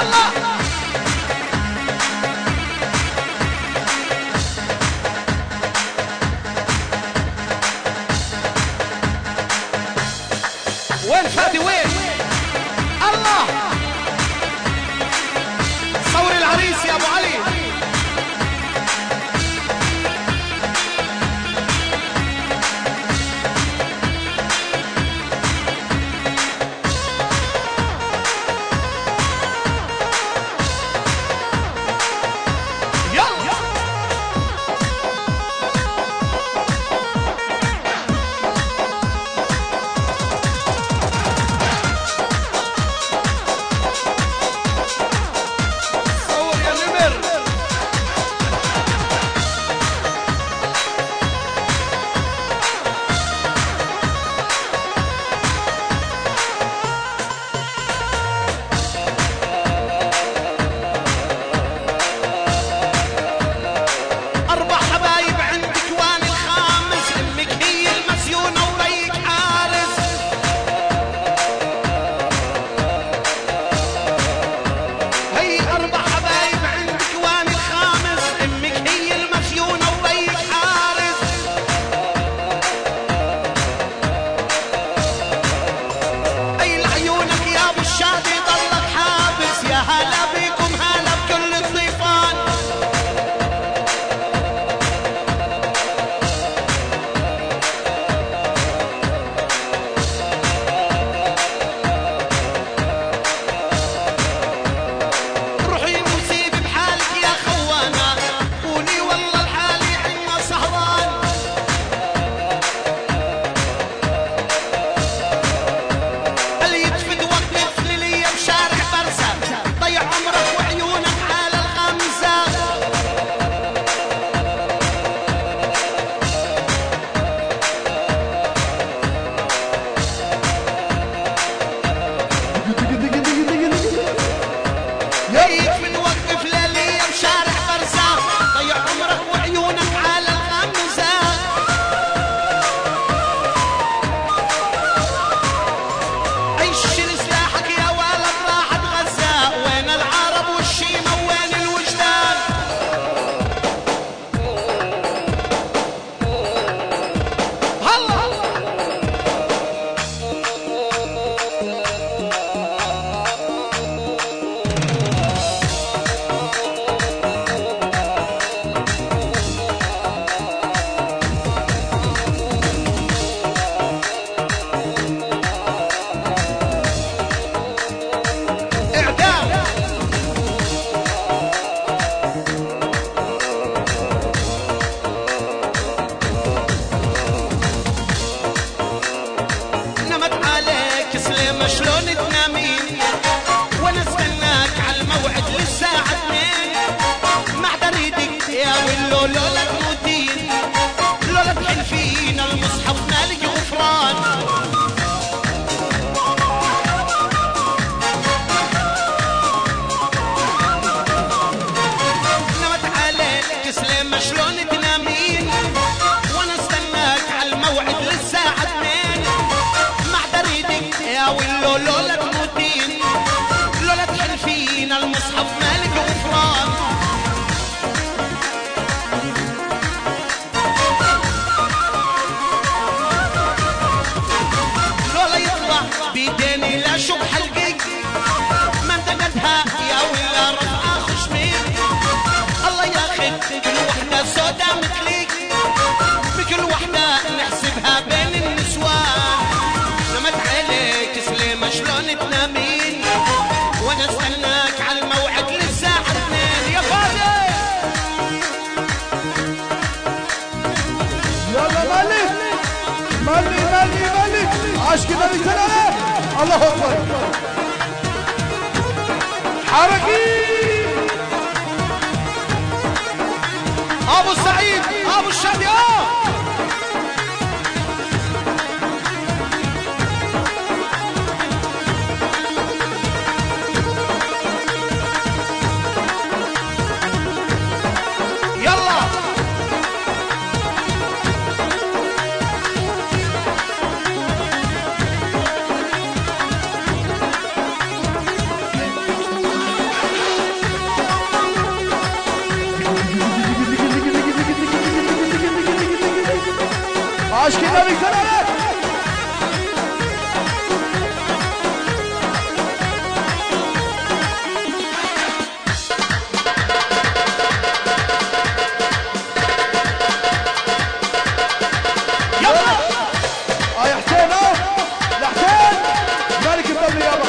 وين فادي وين؟ الله صور العريس يا ابو علي. شلون تنامين وانا استناك على الموعد للساعة 2 مع بريدك يا ولو لولا تموتين لولا تحلفين المصحف مالك غفران نمت عليك تسلم شلون تنامين وانا استناك على الموعد للساعة 2 مع بريدك يا ولو لولا تموتين لولا تحلفين المصحف مالك غفران لولا يطلع بيديني لا شبح القيق ما انتقدها يا ولا رفع خشمين الله ياخذ كل وحده سودا مثليك بكل وحده نحسبها بين النسوان نمت عليك سليمه شلون تنامين وانا استناك على الموعد للساعه 2 يا فادي يلا مالك مالك عاش كده بالكلام الله اكبر حركي ابو سعيد ابو الشادي النبي سلام. يا حسين يا حسين مالك الدولة يابا.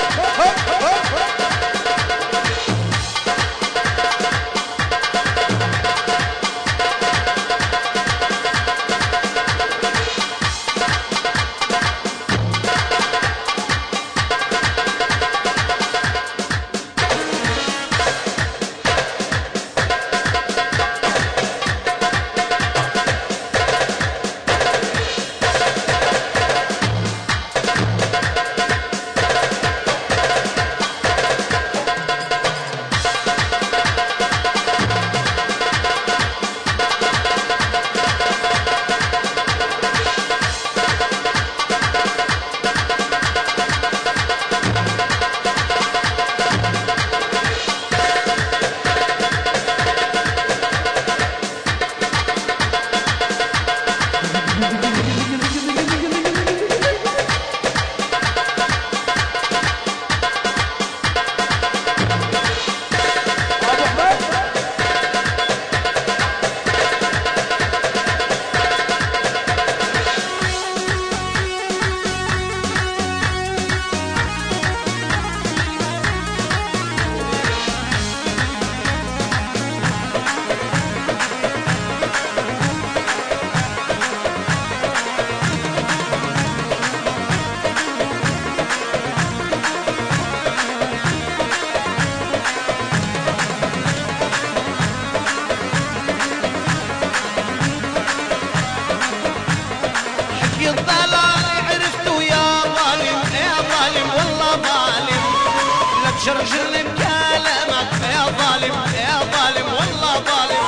شرجر بكلامك يا ظالم يا ظالم والله ظالم.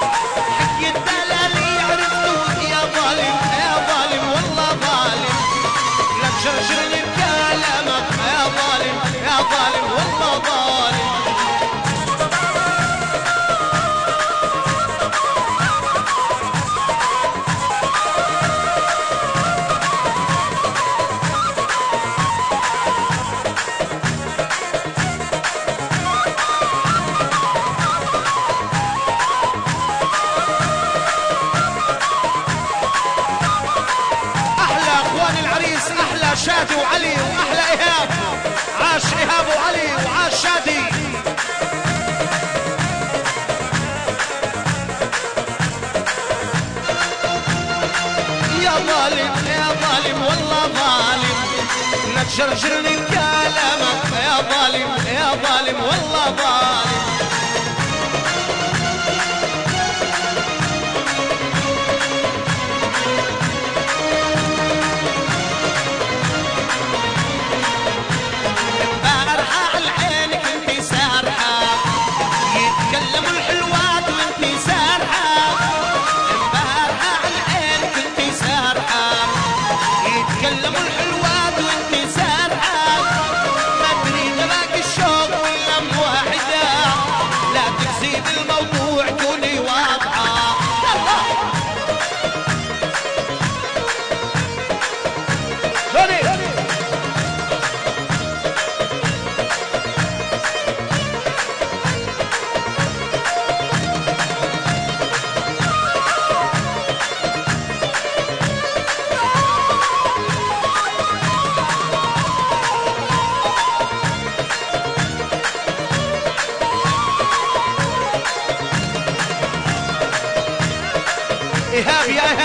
حكي الدلال عرفته يا ظالم يا ظالم والله ظالم. لا تشرجر بكلامك يا ظالم يا ظالم والله ظالم. شادي وعلي واحلى ايهاب. عاش ايهاب وعلي وعاش شادي. يا ظالم يا ظالم والله ظالم. لا تشرجرني بكلامك يا ظالم يا ظالم والله ظالم. إيهاب يا إيهاب.